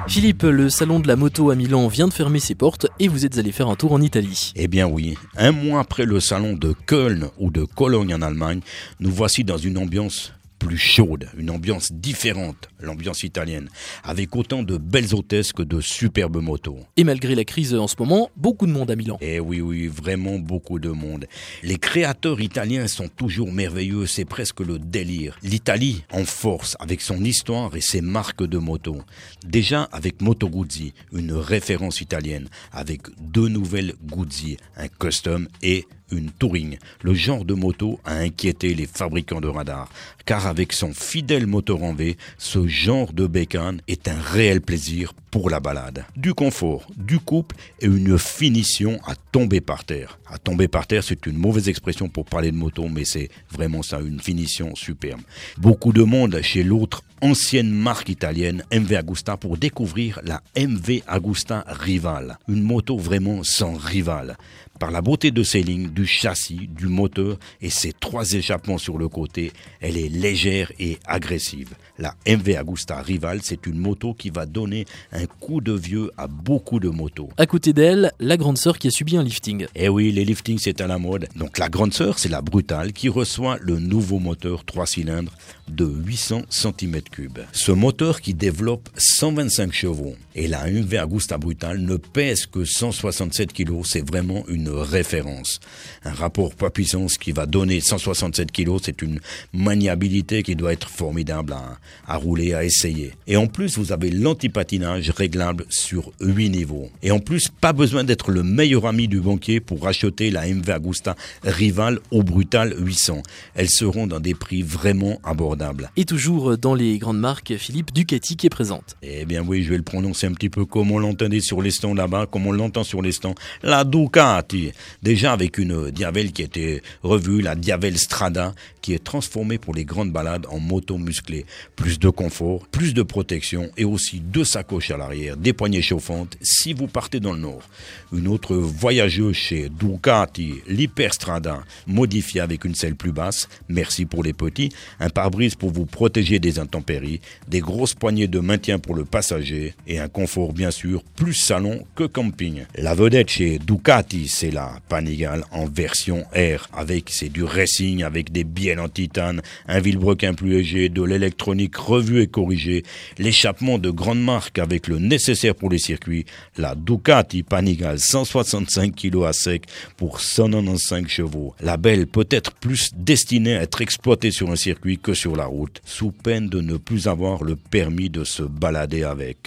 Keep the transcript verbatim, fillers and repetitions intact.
Philippe, le salon de la moto à Milan vient de fermer ses portes et vous êtes allé faire un tour en Italie. Eh bien oui, un mois après le salon de Köln ou de Cologne en Allemagne, nous voici dans une ambiance plus chaude, une ambiance différente, l'ambiance italienne, avec autant de belles hôtesses que de superbes motos. Et malgré la crise en ce moment, beaucoup de monde à Milan. Eh oui, oui, vraiment beaucoup de monde. Les créateurs italiens sont toujours merveilleux, c'est presque le délire. L'Italie en force avec son histoire et ses marques de motos. Déjà avec Moto Guzzi, une référence italienne, avec deux nouvelles Guzzi, un custom et une touring. Le genre de moto a inquiété les fabricants de radars, car avec son fidèle moteur en V, ce genre de bécane est un réel plaisir pour la balade. Du confort, du couple et une finition à tomber par terre. À tomber par terre, c'est une mauvaise expression pour parler de moto, mais c'est vraiment ça, une finition superbe. Beaucoup de monde chez l'autre ancienne marque italienne M V Agusta pour découvrir la M V Agusta Rival. Une moto vraiment sans rival. Par la beauté de ses lignes, du châssis, du moteur et ses trois échappements sur le côté, elle est légère et agressive. La M V Agusta Rival, c'est une moto qui va donner un coup de vieux à beaucoup de motos. À côté d'elle, la grande sœur qui a subi un lifting. Eh oui, les liftings c'est à la mode. Donc la grande sœur, c'est la Brutale qui reçoit le nouveau moteur trois cylindres de huit cents centimètres cubes. Ce moteur qui développe cent vingt-cinq chevaux et la M V Agusta Brutale ne pèse que cent soixante-sept kilos, c'est vraiment une référence. Un rapport poids-puissance qui va donner cent soixante-sept kilos, c'est une maniabilité qui doit être formidable à, à rouler, à essayer. Et en plus, vous avez l'antipatinage réglable sur huit niveaux. Et en plus, pas besoin d'être le meilleur ami du banquier pour acheter la M V Agusta Rival au Brutal huit cents. Elles seront dans des prix vraiment abordables. Et toujours dans les grandes marques, Philippe, Ducati qui est présente. Eh bien oui, je vais le prononcer un petit peu comme on l'entendait sur les stands là-bas, comme on l'entend sur les stands. La Ducati, déjà avec une Diavel qui a été revue, la Diavel Strada, qui est transformée pour les grandes balades en moto musclée. Plus de confort, plus de protection et aussi deux sacoches à l'arrière, des poignées chauffantes si vous partez dans le nord. Une autre voyageuse chez Ducati, l'Hyperstrada, modifiée avec une selle plus basse, merci pour les petits, un pare-brise pour vous protéger des intempéries, des grosses poignées de maintien pour le passager et un confort bien sûr plus salon que camping. La vedette chez Ducati, c'est la Panigale en version R, avec c'est du racing avec des bielles en titane, un vilebrequin plus léger, de l'électronique revue et corrigée, l'échappement de grande marque avec le nécessaire pour les circuits, la Ducati Panigale cent soixante-cinq kilos à sec pour cent quatre-vingt-quinze chevaux. La belle peut être plus destinée à être exploitée sur un circuit que sur la route, sous peine de ne plus avoir le permis de se balader avec.